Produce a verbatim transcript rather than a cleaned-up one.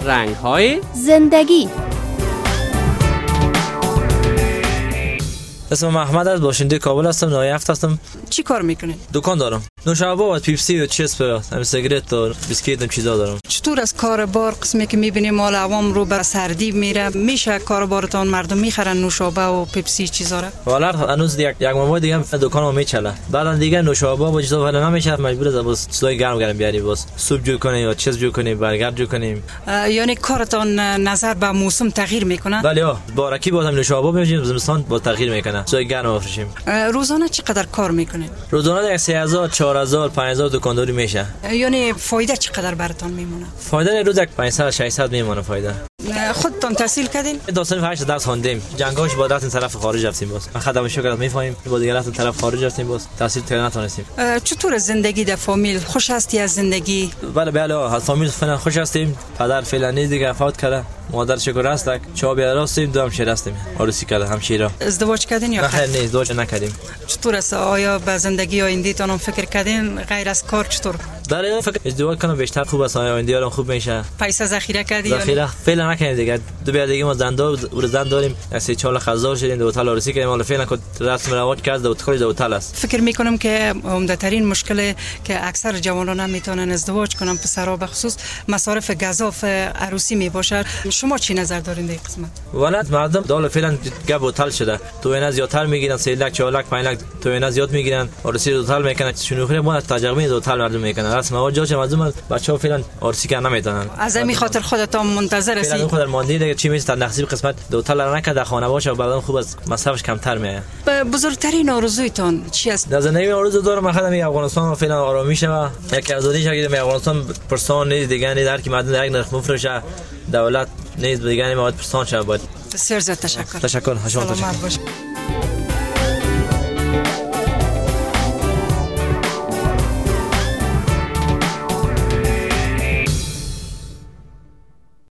رنگ‌های زندگی. اسمم احمد است، باشنده کابل هستم، نوی هفت هستم. چی کار میکنین؟ دکان دارم. نوشابه و پیپسی و چیپس و هم سیگارت و بیسکیت و چیزا دارم. چطور از کار بار قسمی که میبینیم مال عوام رو به سردی میره، میشه کار بارتان مردم میخرن نوشابه و پیپسی چیزا را؟ والا هنوز یک یک ماه دیگه دکانم میچله. بعدا دیگه نوشابه و چیزا ولی نمیشه، مجبور از باز چیزای گرم گرم بیاریم، باز سوپ جو کنیم یا چیز جو کنیم، برگر جو کنیم. یعنی کارتان نظر به موسم تغییر میکنه؟ بله ها، بارکی بازم نوشابه می‌بینیم، زمستان با تغییر میکنه. چیزای گرم بفروشیم. روزانه چقدر کار میکنین؟ روزانه سه هزار چهار هزار پنج هزار دکانداری میشه. یعنی فایده چقدر براتون میمونه؟ فایده روز یک پانصد ششصد میمونه فایده. خودتان تحصیل کردین؟ داستان هشت درس خواندیم. جنگاش با رفتن طرف خارج رفتیم باز. خدمت شکر میفهمیم. با دیگه رفتن طرف خارج رفتیم باز. تحصیل تهران نتونستیم. چطور زندگی در فامیل؟ خوش هستی از زندگی؟ بله بله، از فامیل فعلا خوش هستیم. پدر فعلا نیست دیگه، فوت کرده. مادر شکر است. چهار بیار هستیم، دو همشیر هستیم. عروسی کرده همشیرا. ازدواج کردین یا خیر؟ نه ازدواج نکردیم. چطور است؟ آیا به زندگی آینده تان فکر کردین غیر از کار چطور؟ بله فکر ازدواج کنم بیشتر خوب است، آینده الان خوب میشه. پیسه ذخیره کردی؟ ذخیره فعلا نکنیم دیگه. دو بیار دیگه ما زندار و زند داریم. سه چهار لخت هزار شدیم، دو هتل عروسی کردیم. حالا فعلا که رسم رواج کرد دو هتل دو هتل است. فکر میکنم که عمده ترین مشکل که اکثر جوانان نمیتونن ازدواج کنن، پسرها به خصوص مصارف گزاف عروسی میباشد. شما چی نظر دارین در این قسمت؟ ولات مردم دول فعلا گپ هتل شده. تو اینا زیادتر میگیرن، سه لک چهار لک پنج لک تو اینا زیاد میگیرن. عروسی هتل میکنن. شنوخی ما تجربه هتل مردم میکنن. رسم رواج جاش مردم بچه‌ها فعلا عروسی کردن نمیتونن. از همین خاطر خودتان منتظر هستید؟ فعلا خود ماندی دیگه چی میشه نصیب قسمت دو هتل را نکرده، خانه باشه و بعداً خوب از مصرفش کمتر میاد. بزرگترین آرزویتان چی است؟ در زندگی آرزو دارم من خدمت افغانستان فعلا آرامی شه. یک آزادی شه که افغانستان پرسان نیست دیگه، نه هر کی مردم در یک نرخ مفروشه، دولت نیست دیگه، ما پرسان شه. باید بسیار زیاد تشکر. تشکر. شما تشکر.